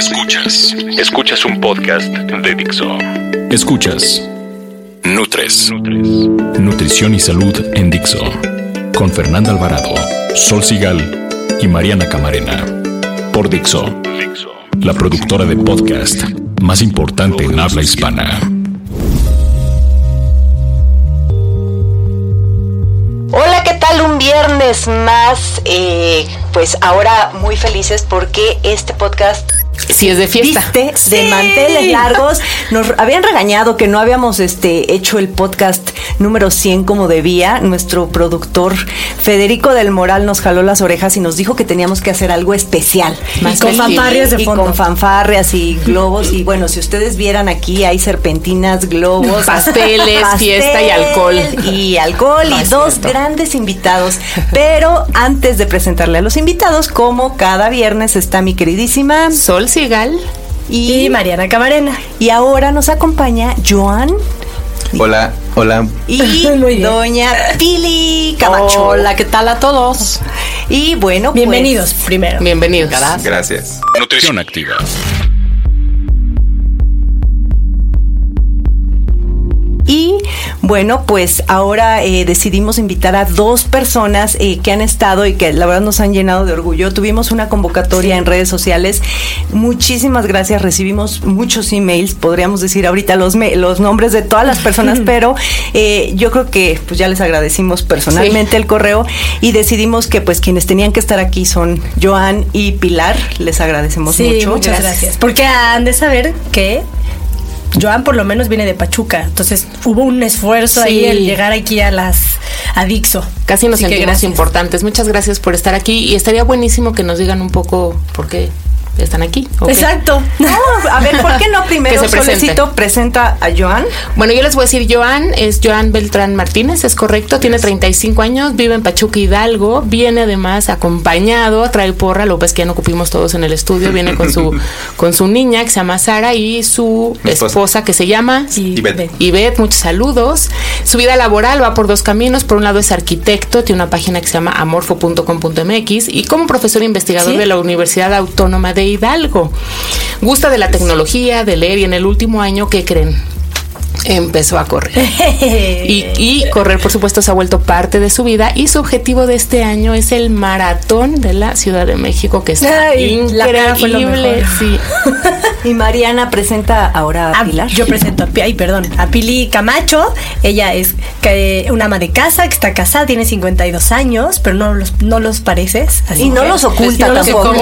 Escuchas un podcast de Dixo. Escuchas Nutres. Nutrición y salud en Dixo. Con Fernanda Alvarado, Sol Sigal y Mariana Camarena. Por Dixo, la productora de podcast más importante en habla hispana. Hola, ¿qué tal? Un viernes más, pues ahora muy felices porque este podcast... Sí, es de fiesta. ¿Viste? Sí. De manteles largos. Nos habían regañado que no habíamos hecho el podcast número 100 como debía. Nuestro productor Federico del Moral nos jaló las orejas y nos dijo que teníamos que hacer algo especial. Más con fanfarrias de fondo. Y con fanfarrias y globos. Y bueno, si ustedes vieran aquí, hay serpentinas, globos, pasteles, fiesta y alcohol. Y dos grandes invitados. Pero antes de presentarle a los invitados, como cada viernes está mi queridísima Sol Sigal y Mariana Camarena. Y ahora nos acompaña Joan. Hola. Y doña Pili Camacho. Hola, ¿qué tal a todos? Y bueno, bienvenidos primero. Bienvenidos. Gracias. Nutrición activa. Y bueno, pues ahora decidimos invitar a dos personas que han estado y que la verdad nos han llenado de orgullo. Tuvimos una convocatoria en redes sociales. Muchísimas gracias. Recibimos muchos emails. Podríamos decir ahorita los nombres de todas las personas, pero yo creo que pues ya les agradecimos personalmente el correo y decidimos que pues quienes tenían que estar aquí son Joan y Pilar. Les agradecemos mucho. Muchas gracias. Porque han de saber que Joan por lo menos viene de Pachuca, entonces hubo un esfuerzo ahí en llegar aquí a Dixo. Casi nos sentimos importantes. Muchas gracias por estar aquí y estaría buenísimo que nos digan un poco por qué están aquí. Exacto. No, a ver, ¿por qué no primero Solecito presenta a Joan? Bueno, yo les voy a decir, Joan es Joan Beltrán Martínez, es correcto, tiene 35 años, vive en Pachuca, Hidalgo, viene además acompañado, trae porra, lo que es que ya no cupimos todos en el estudio, viene con su niña que se llama Sara y su esposa que se llama Ivette, muchos saludos. Su vida laboral va por dos caminos, por un lado es arquitecto, tiene una página que se llama amorfo.com.mx y como profesor investigador de la Universidad Autónoma de Hidalgo. Gusta de la tecnología, de leer y en el último año, ¿qué creen? Empezó a correr. y correr, por supuesto, se ha vuelto parte de su vida y su objetivo de este año es el maratón de la Ciudad de México, que está increíble. Sí. Y Mariana presenta ahora a Pilar. Yo presento a Pili Camacho. Ella es una ama de casa que está casada, tiene 52 años, pero no los pareces. Así y no los oculta tampoco.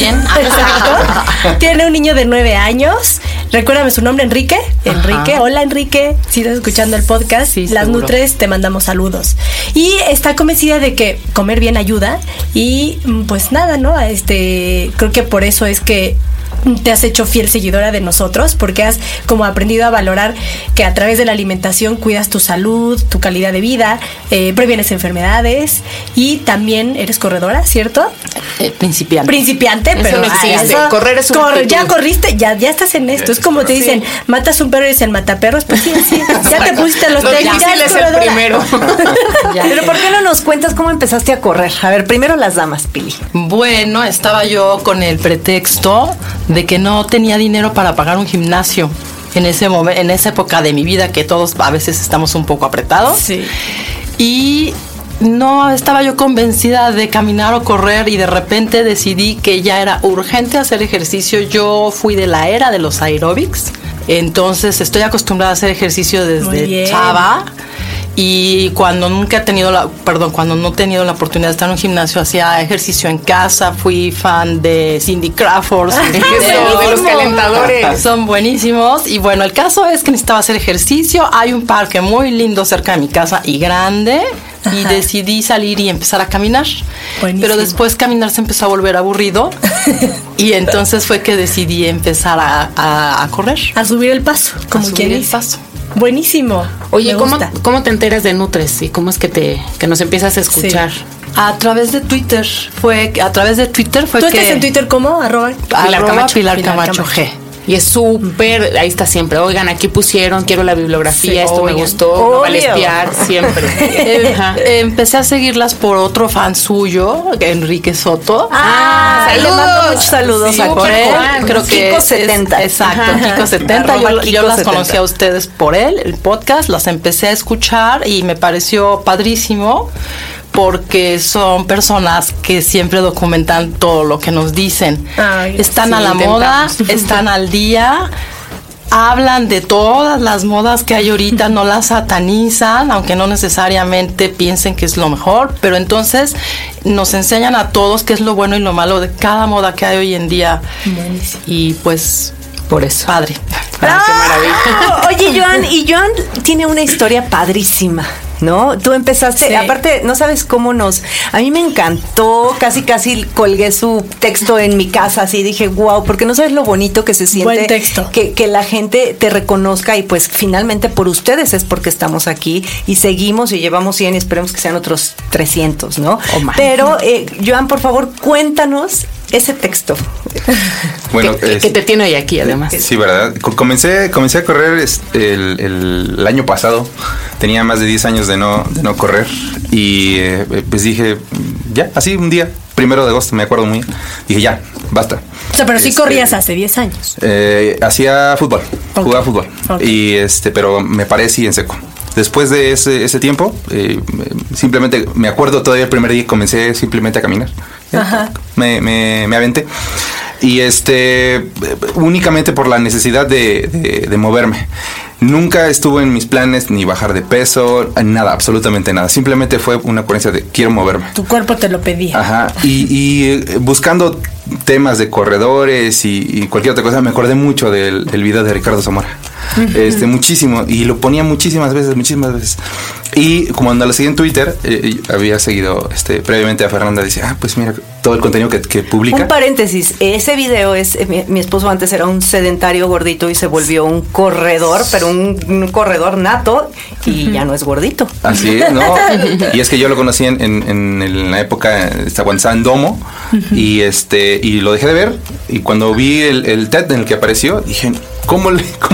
Exacto. Tiene un niño de 9 años. Recuérdame su nombre, Enrique. Hola, Enrique. Si estás escuchando el podcast, sí, Las seguro. Nutres, te mandamos saludos. Y está convencida de que comer bien ayuda. Y pues nada, ¿no? Creo que por eso es que te has hecho fiel seguidora de nosotros, porque has como aprendido a valorar que a través de la alimentación cuidas tu salud, tu calidad de vida, previenes enfermedades y también eres corredora, ¿cierto? Principiante, eso pero no existe. Correr es un ya corriste, ya estás en esto. Es como te dicen, matas un perro y eres el mataperros, pues sí, ya te pusiste los tenis, ya eres el primero. Pero ¿por qué no nos cuentas cómo empezaste a correr? A ver, primero las damas, Pili. Bueno, estaba yo con el pretexto de que no tenía dinero para pagar un gimnasio en esa época de mi vida que todos a veces estamos un poco apretados. Sí. Y no estaba yo convencida de caminar o correr y de repente decidí que ya era urgente hacer ejercicio. Yo fui de la era de los aeróbics, entonces estoy acostumbrada a hacer ejercicio desde chava. Y cuando no he tenido la oportunidad de estar en un gimnasio, hacía ejercicio en casa. Fui fan de Cindy Crawford, de los calentadores. Son buenísimos. Y bueno, el caso es que necesitaba hacer ejercicio. Hay un parque muy lindo cerca de mi casa y grande. Y decidí salir y empezar a caminar. Buenísimo. Pero después caminar se empezó a volver aburrido. Y entonces fue que decidí empezar a correr. A subir el paso, como quieres. Buenísimo. Oye, ¿cómo te enteras de Nutres y cómo es que nos empiezas a escuchar? Sí. A través de Twitter fue ¿Tú que... estás en Twitter cómo? Pilar Camacho G. Y es súper, ahí está siempre. Oigan, aquí pusieron, quiero la bibliografía, esto me gustó, no vale espiar, siempre. Empecé a seguirlas por otro fan suyo, Enrique Soto. Saludos sí, a por él. Creo que Kiko 70. Exacto, Kiko 70. Yo las conocí a ustedes por él, el podcast, las empecé a escuchar y me pareció padrísimo. Porque son personas que siempre documentan todo lo que nos dicen. Están a la moda, están al día, hablan de todas las modas que hay ahorita, no las satanizan, aunque no necesariamente piensen que es lo mejor, pero entonces nos enseñan a todos qué es lo bueno y lo malo de cada moda que hay hoy en día. Buenísimo. Y pues por eso. Padre. Qué maravilla. Oye, Joan tiene una historia padrísima, ¿no? Tú empezaste, aparte, no sabes cómo a mí me encantó, casi colgué su texto en mi casa, así dije, wow, porque no sabes lo bonito que se siente. Buen texto. Que la gente te reconozca y pues finalmente por ustedes es porque estamos aquí y seguimos y llevamos 100 y esperemos que sean otros 300, ¿no? Pero, Joan, por favor, cuéntanos ese texto. Bueno, que te tiene hoy aquí, además. Sí, ¿verdad? Comencé a correr el año pasado. Tenía más de 10 años de no correr. Y pues dije, ya, así un día, 1 de agosto, me acuerdo muy bien. Dije, ya, basta. O sea, pero sí corrías hace 10 años. Hacía fútbol, jugaba fútbol. Y pero me paré así en seco. Después de ese tiempo, simplemente me acuerdo todavía el primer día comencé simplemente a caminar. Ajá. Me aventé. Y únicamente por la necesidad de moverme. Nunca estuvo en mis planes ni bajar de peso, nada, absolutamente nada. Simplemente fue una ocurrencia de quiero moverme. Tu cuerpo te lo pedía. Ajá. Y buscando temas de corredores y cualquier otra cosa, me acordé mucho del video de Ricardo Zamora. Muchísimo. Y lo ponía muchísimas veces. Y cuando lo seguí en Twitter, había seguido previamente a Fernanda, dice, pues mira todo el contenido que publica. Un paréntesis, ese video es, mi esposo antes era un sedentario gordito y se volvió un corredor, pero un corredor nato y ya no es gordito. Así es, ¿no? Y es que yo lo conocí en la época, cuando estaba en Domo, y lo dejé de ver, y cuando vi el TED en el que apareció, dije, ¿Cómo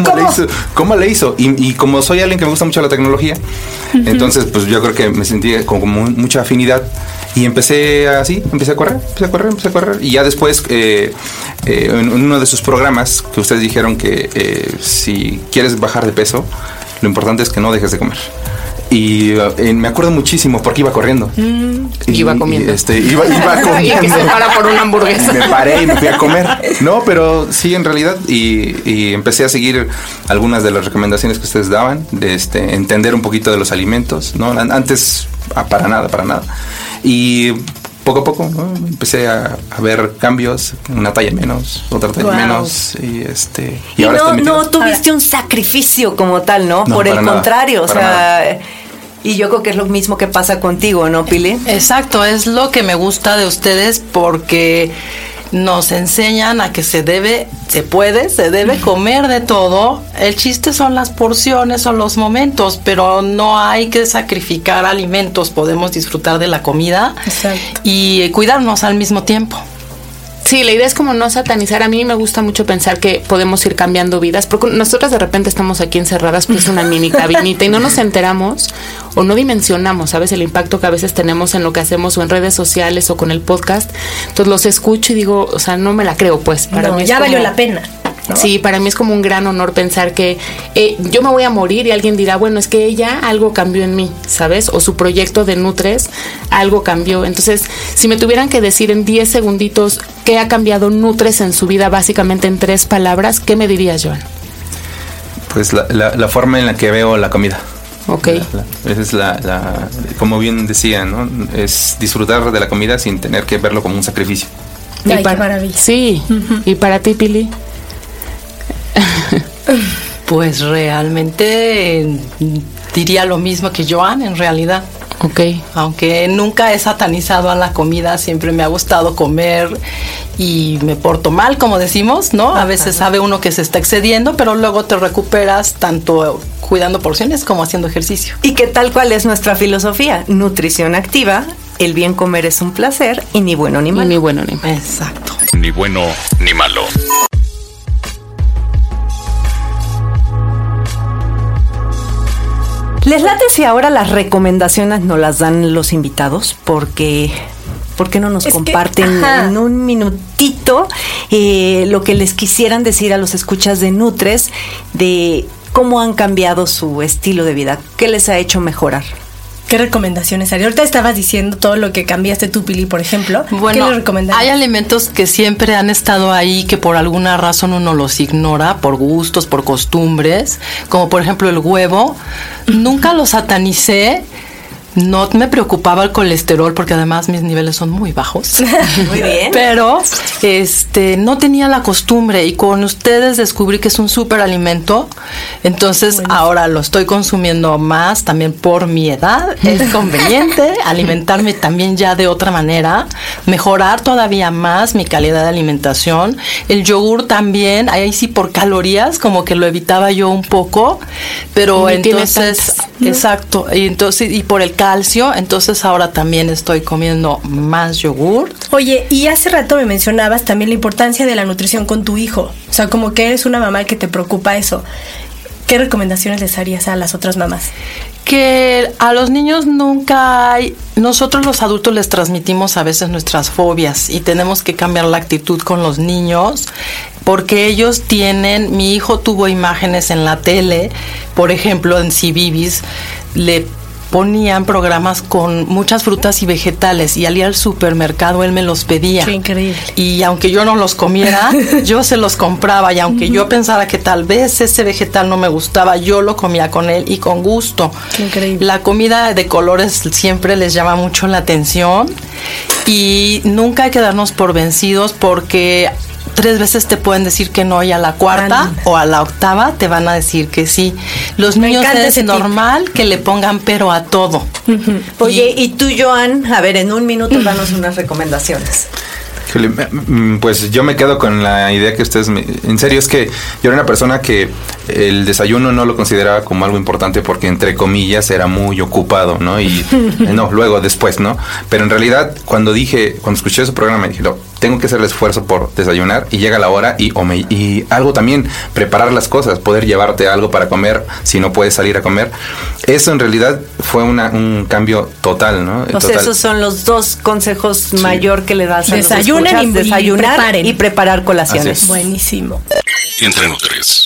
le hizo? Y como soy alguien que me gusta mucho la tecnología, entonces pues yo creo que me sentí con mucha afinidad y empecé a correr. Y ya después, en uno de sus programas, que ustedes dijeron que si quieres bajar de peso, lo importante es que no dejes de comer. Y me acuerdo muchísimo porque iba corriendo. Iba comiendo. Iba comiendo. Y que se para por una hamburguesa. Me paré y me fui a comer. No, pero sí, en realidad. Y empecé a seguir algunas de las recomendaciones que ustedes daban, de entender un poquito de los alimentos, ¿no? Antes, para nada. Y poco a poco, ¿no? Empecé a ver cambios, una talla menos, otra talla menos, y ahora no tuviste un sacrificio como tal, ¿no? Por el contrario, y yo creo que es lo mismo que pasa contigo, ¿no, Pili? Exacto, es lo que me gusta de ustedes porque nos enseñan a que se debe comer de todo. El chiste son las porciones o los momentos, pero no hay que sacrificar alimentos. Podemos disfrutar de la comida. Exacto. Y cuidarnos al mismo tiempo. Sí, la idea es como no satanizar. A mí me gusta mucho pensar que podemos ir cambiando vidas, porque nosotras de repente estamos aquí encerradas, pues una mini cabinita y no nos enteramos o no dimensionamos, ¿sabes? El impacto que a veces tenemos en lo que hacemos o en redes sociales o con el podcast. Entonces los escucho y digo, o sea, no me la creo, pues. Para mí ya valió la pena. ¿No? Sí, para mí es como un gran honor pensar que yo me voy a morir y alguien dirá, bueno, es que ella algo cambió en mí, ¿sabes? O su proyecto de Nutres algo cambió. Entonces, si me tuvieran que decir en 10 segunditos qué ha cambiado Nutres en su vida, básicamente en 3 palabras, ¿qué me dirías, Joan? Pues la forma en la que veo la comida. Ok. Esa es como bien decía, ¿no? Es disfrutar de la comida sin tener que verlo como un sacrificio. Ay, qué maravilla. Sí. ¿Y para ti, Pili? Pues realmente diría lo mismo que Joan, en realidad. Okay. Aunque nunca he satanizado a la comida, siempre me ha gustado comer y me porto mal, como decimos, ¿no? A veces sabe uno que se está excediendo, pero luego te recuperas tanto cuidando porciones como haciendo ejercicio. ¿Y qué tal cuál es nuestra filosofía? Nutrición activa, el bien comer es un placer y ni bueno ni malo. Ni bueno ni malo. Exacto. Ni bueno ni malo. ¿Les late si ahora las recomendaciones nos las dan los invitados? Porque ¿por qué no nos comparten en un minutito lo que les quisieran decir a los escuchas de Nutres de cómo han cambiado su estilo de vida? ¿Qué les ha hecho mejorar? ¿Qué recomendaciones harías? Ahorita estabas diciendo todo lo que cambiaste tú, Pili, por ejemplo. Bueno, ¿qué le recomendarías? hay alimentos que siempre han estado ahí, que por alguna razón uno los ignora, por gustos, por costumbres, como por ejemplo el huevo. Nunca lo satanicé. No me preocupaba el colesterol porque además mis niveles son muy bajos. Muy bien. Pero no tenía la costumbre y con ustedes descubrí que es un súper alimento. Entonces ahora lo estoy consumiendo más también por mi edad. Es conveniente alimentarme también ya de otra manera, mejorar todavía más mi calidad de alimentación. El yogur también, ahí sí por calorías como que lo evitaba yo un poco, pero entonces exacto, y por el calcio, entonces ahora también estoy comiendo más yogur. Oye, y hace rato me mencionabas también la importancia de la nutrición con tu hijo. O sea, como que eres una mamá que te preocupa eso. ¿Qué recomendaciones les harías a las otras mamás? Que a los niños nunca hay... Nosotros los adultos les transmitimos a veces nuestras fobias y tenemos que cambiar la actitud con los niños porque ellos tienen... Mi hijo tuvo imágenes en la tele, por ejemplo en CBeebies, le ponían programas con muchas frutas y vegetales y al ir al supermercado él me los pedía. Qué increíble. Y aunque yo no los comiera, yo se los compraba y aunque yo pensara que tal vez ese vegetal no me gustaba, yo lo comía con él y con gusto. Qué increíble. La comida de colores siempre les llama mucho la atención y nunca hay que darnos por vencidos porque 3 veces te pueden decir que no y a la cuarta o a la octava te van a decir que sí. Los niños es normal que le pongan pero a todo. Oye, y tú, Joan, a ver, en un minuto danos unas recomendaciones. Pues yo me quedo con la idea que ustedes en serio, es que yo era una persona que el desayuno no lo consideraba como algo importante porque entre comillas era muy ocupado, ¿no? Y después, ¿no? Pero en realidad cuando escuché su programa dije, tengo que hacer el esfuerzo por desayunar y llega la hora y algo también, preparar las cosas, poder llevarte algo para comer si no puedes salir a comer. Eso en realidad fue un cambio total, ¿no? Entonces esos son los 2 consejos mayor que le das a los escuchas. Desayunar y preparar colaciones. Buenísimo. Entre Nutres.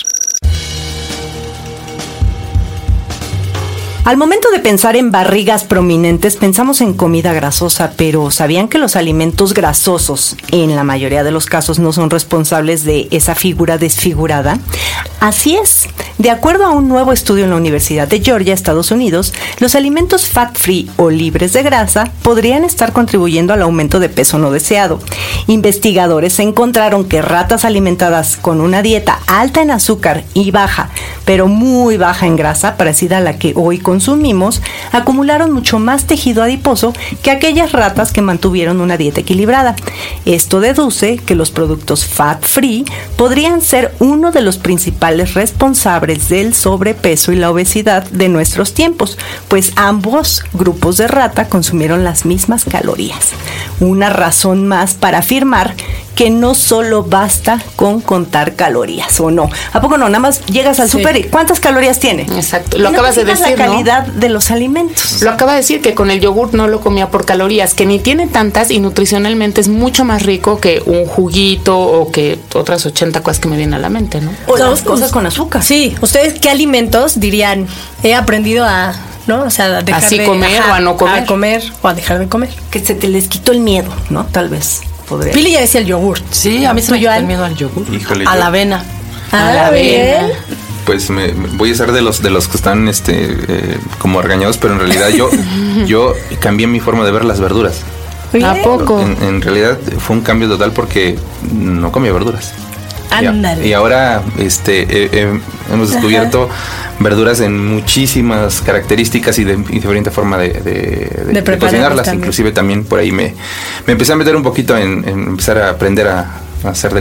Al momento de pensar en barrigas prominentes, pensamos en comida grasosa, pero ¿sabían que los alimentos grasosos, en la mayoría de los casos, no son responsables de esa figura desfigurada? Así es. De acuerdo a un nuevo estudio en la Universidad de Georgia, Estados Unidos, los alimentos fat-free o libres de grasa podrían estar contribuyendo al aumento de peso no deseado. Investigadores encontraron que ratas alimentadas con una dieta alta en azúcar y baja, pero muy baja en grasa, parecida a la que hoy consumimos, acumularon mucho más tejido adiposo que aquellas ratas que mantuvieron una dieta equilibrada. Esto deduce que los productos fat-free podrían ser uno de los principales responsables del sobrepeso y la obesidad de nuestros tiempos, pues ambos grupos de rata consumieron las mismas calorías. Una razón más para afirmar que no solo basta con contar calorías, ¿o no? ¿A poco no? Nada más llegas al súper y ¿cuántas calorías tiene? Exacto. Lo acabas de decir, la calidad de los alimentos. Lo acaba de decir, que con el yogur no lo comía por calorías, que ni tiene tantas y nutricionalmente es mucho más rico que un juguito o que otras 80 cosas que me vienen a la mente, ¿no? O las cosas con azúcar. Sí. ¿Ustedes qué alimentos dirían? He aprendido a... ¿no? O sea, dejar así comer o a no comer. A comer o a dejar de comer. Que se te les quitó el miedo, ¿no? Tal vez. Podría. Pili ya decía el yogur. Sí, a mí se me quitó el miedo al yogur. Híjole, a la avena. A la avena. Pues me voy a ser de los que están como regañados, pero en realidad yo cambié mi forma de ver las verduras. ¿A poco? En realidad fue un cambio total porque no comía verduras. Ándale. Y ahora hemos descubierto verduras en muchísimas características y de diferente forma de cocinarlas. Inclusive también por ahí me empecé a meter un poquito en empezar a aprender a hacer de comer.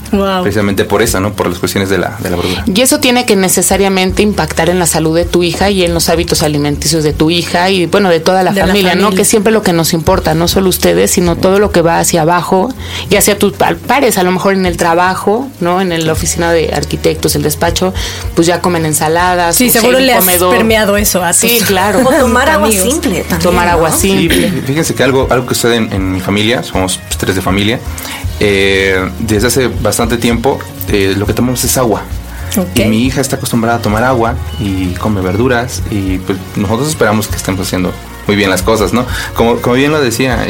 Wow. Precisamente por eso, ¿no? Por las cuestiones de la verdura. Y eso tiene que necesariamente impactar en la salud de tu hija y en los hábitos alimenticios de tu hija y, bueno, de toda la familia, ¿no? Que es siempre lo que nos importa, no solo ustedes, sino todo lo que va hacia abajo y hacia tus pares, a lo mejor en el trabajo, ¿no? En la oficina de arquitectos, el despacho, pues ya comen ensaladas. Sí, seguro le has permeado eso a tus... Sí, claro. O tomar agua simple también, tomar agua simple. Sí, fíjense que algo que sucede en mi familia, somos 3 de familia, desde hace bastante tiempo lo que tomamos es agua. Okay. Y mi hija está acostumbrada a tomar agua y come verduras y pues nosotros esperamos que estemos haciendo muy bien las cosas, ¿no? Como bien lo decía,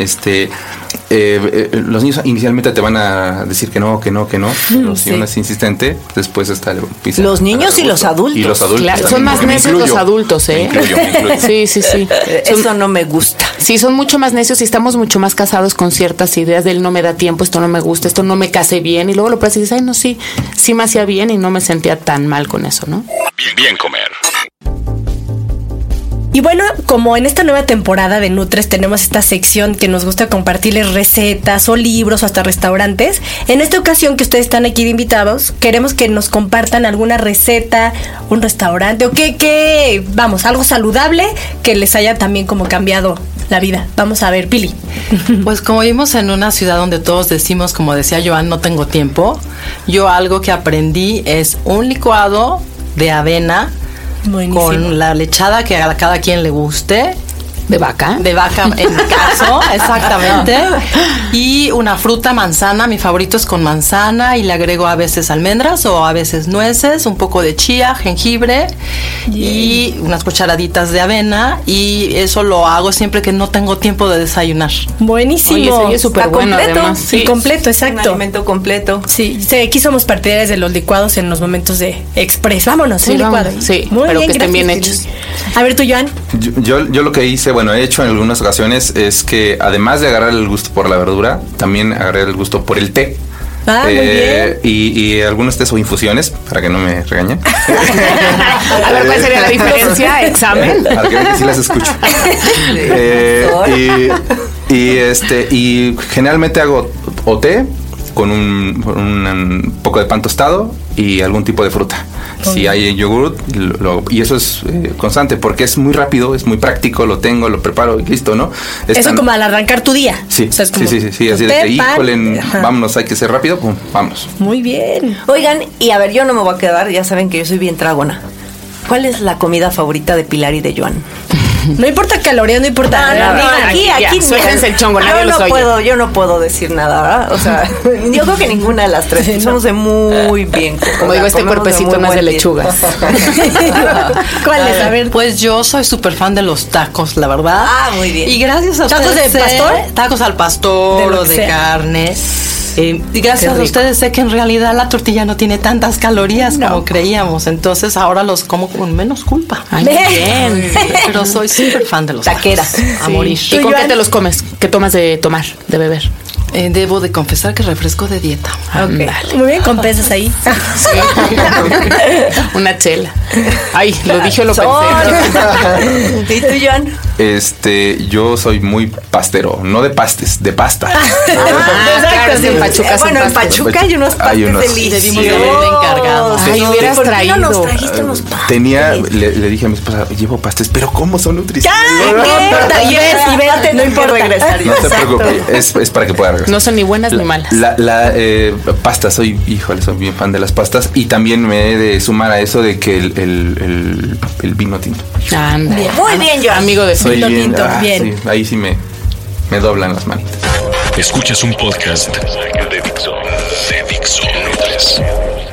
los niños inicialmente te van a decir que no, pero si uno es insistente, después hasta los niños y los adultos. Y los adultos. Claro, son más necios los adultos, ¿eh? Me incluyo. Sí. Eso no me gusta. Sí, son mucho más necios y estamos mucho más casados con ciertas ideas del no me da tiempo, esto no me gusta, esto no me case bien, y luego lo pruebas y dices, ay, no, sí me hacía bien y no me sentía tan mal con eso, ¿no? Bien comer. Y bueno, como en esta nueva temporada de Nutres tenemos esta sección que nos gusta compartirles recetas o libros o hasta restaurantes, en esta ocasión que ustedes están aquí de invitados, queremos que nos compartan alguna receta, un restaurante o vamos, algo saludable que les haya también como cambiado la vida. Vamos a ver, Pili. Pues como vivimos en una ciudad donde todos decimos, como decía Joan, no tengo tiempo, yo algo que aprendí es un licuado de avena. Buenísimo. Con la lechada que a cada quien le guste. ¿De vaca? De vaca, en mi caso, exactamente. Y una fruta, manzana. Mi favorito es con manzana y le agrego a veces almendras o a veces nueces, un poco de chía, jengibre y unas cucharaditas de avena. Y eso lo hago siempre que no tengo tiempo de desayunar. Buenísimo. Oye, es súper bueno, además. Sí, completo, exacto. Un alimento completo. Sí, aquí somos partidarios de los licuados en los momentos de express. Vámonos, un licuado. Sí, muy pero bien, que estén bien hechos. A ver, tú, Joan. Yo lo que hice, bueno, he hecho en algunas ocasiones es que además de agarrar el gusto por la verdura, también agarré el gusto por el té. Muy bien. Y algunos tés o infusiones, para que no me regañen. A ver, ¿cuál sería la diferencia? Examen. Para que vean que sí las escucho. Y generalmente hago o té con un poco de pan tostado y algún tipo de fruta. Si hay yogurt, y eso es constante porque es muy rápido, es muy práctico, lo tengo, lo preparo y listo, ¿no? Eso como al arrancar tu día. Sí, o sea, es como sí, así de que, híjole, vámonos, hay que ser rápido, pum, vámonos. Muy bien. Oigan, y a ver, yo no me voy a quedar, ya saben que yo soy bien tragona. ¿Cuál es la comida favorita de Pilar y de Joan? No importa calorías, no importa nada. Aquí suéltense el chongo, nadie los oye. Yo no puedo decir nada, ¿verdad? O sea, yo creo que ninguna de las tres. Somos de muy bien. Como digo, este cuerpecito más de lechugas. ¿Cuál es? A ver. Pues yo soy súper fan de los tacos, la verdad. Muy bien. Y gracias a ustedes. ¿Tacos de pastor? Tacos al pastor o de carne. Y gracias a ustedes sé que en realidad la tortilla no tiene tantas calorías como creíamos. Entonces ahora los como con menos culpa. Ay, bien. Pero soy súper fan de los taquera. Tacos. A morir. ¿Y con qué te los comes? ¿Qué tomas de tomar, de beber? Debo de confesar que refresco de dieta. Okay. Muy bien, compensas ahí. Sí. Una chela. Ay, lo dije o lo pensé. ¿Y tú, Joan? Yo soy muy pastero, no de pastes, de pasta. Claro, sí. En Pachuca bueno, en Pachuca hay unos pastes deliciosos. Debimos de haber encargado. Ay, hubieras ¿por qué traído. no nos trajiste unos pastes? Le dije a mi esposa, llevo pastes, pero ¿cómo son nutricionales? Y ves, no importa regresar. No te preocupes, es para que pueda regresar. No son ni buenas ni malas. La pasta, soy bien fan de las pastas y también me he de sumar a eso de que el vino tinto. Anda. Muy bien, Joan. Amigo de Soy bien, bien. Sí, ahí sí me doblan las manitas. Escuchas un podcast de Dixo. Nutres.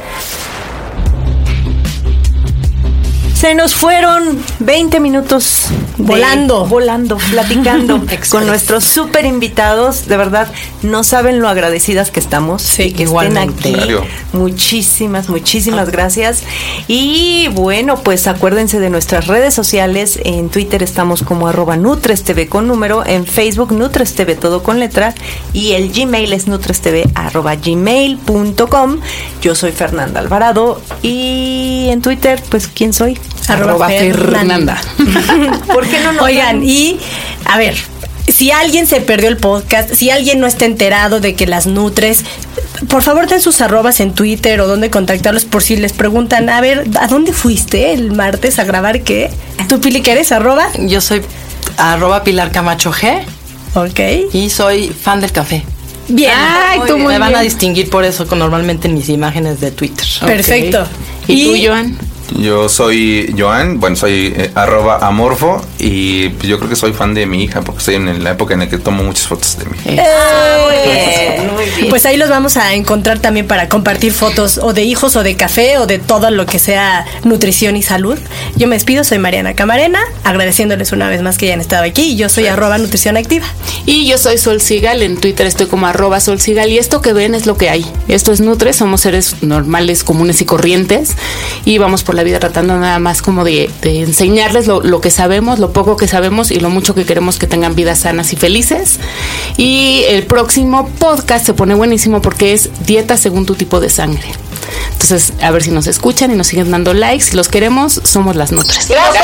Se nos fueron 20 minutos volando, platicando con nuestros súper invitados. De verdad, no saben lo agradecidas que estamos. Sí, que igualmente. estén aquí. Claro. Muchísimas gracias. Y bueno, pues acuérdense de nuestras redes sociales. En Twitter estamos como @NutresTV con número. En Facebook, NutresTV todo con letra. Y el Gmail es nutrestv@gmail.com. Yo soy Fernanda Alvarado. Y en Twitter, pues, ¿quién soy? @Fernanda. ¿Por qué no nos Oigan, y a ver, si alguien se perdió el podcast, si alguien no está enterado de que las nutres, por favor den sus arrobas en Twitter o dónde contactarlos por si les preguntan, a ver, ¿a dónde fuiste el martes a grabar qué? ¿Tú, Pili, qué eres? ¿Arroba? Yo soy @Pilar Camacho G. Ok. Y soy fan del café. Bien. Ay, tú muy Me van bien. a distinguir por eso normalmente en mis imágenes de Twitter. Perfecto. ¿Y tú, Joan? Yo soy Joan, bueno, soy @amorfo y pues, yo creo que soy fan de mi hija porque estoy en la época en la que tomo muchas fotos de mi hija. Muy bien. Pues ahí los vamos a encontrar también para compartir fotos o de hijos o de café o de todo lo que sea nutrición y salud. Yo me despido, soy Mariana Camarena, agradeciéndoles una vez más que hayan estado aquí y yo soy @Nutrición Activa. Y yo soy Sol Sigal, en Twitter estoy como @Sol Sigal y esto que ven es lo que hay. Esto es Nutres, somos seres normales, comunes y corrientes y vamos por la vida tratando nada más como de enseñarles lo que sabemos, lo poco que sabemos y lo mucho que queremos que tengan vidas sanas y felices. Y el próximo podcast se pone buenísimo porque es dieta según tu tipo de sangre. Entonces, a ver si nos escuchan y nos siguen dando likes. Si los queremos, somos las Nutres. Gracias.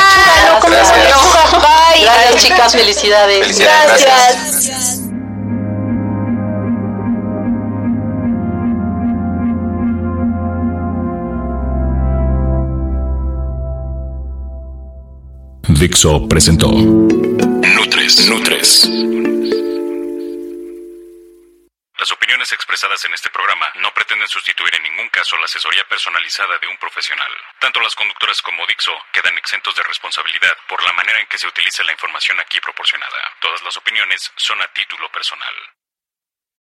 Bye. Gracias, chicas, felicidades. Gracias. Dixo presentó Nutres. Las opiniones expresadas en este programa no pretenden sustituir en ningún caso la asesoría personalizada de un profesional. Tanto las conductoras como Dixo quedan exentos de responsabilidad por la manera en que se utiliza la información aquí proporcionada. Todas las opiniones son a título personal.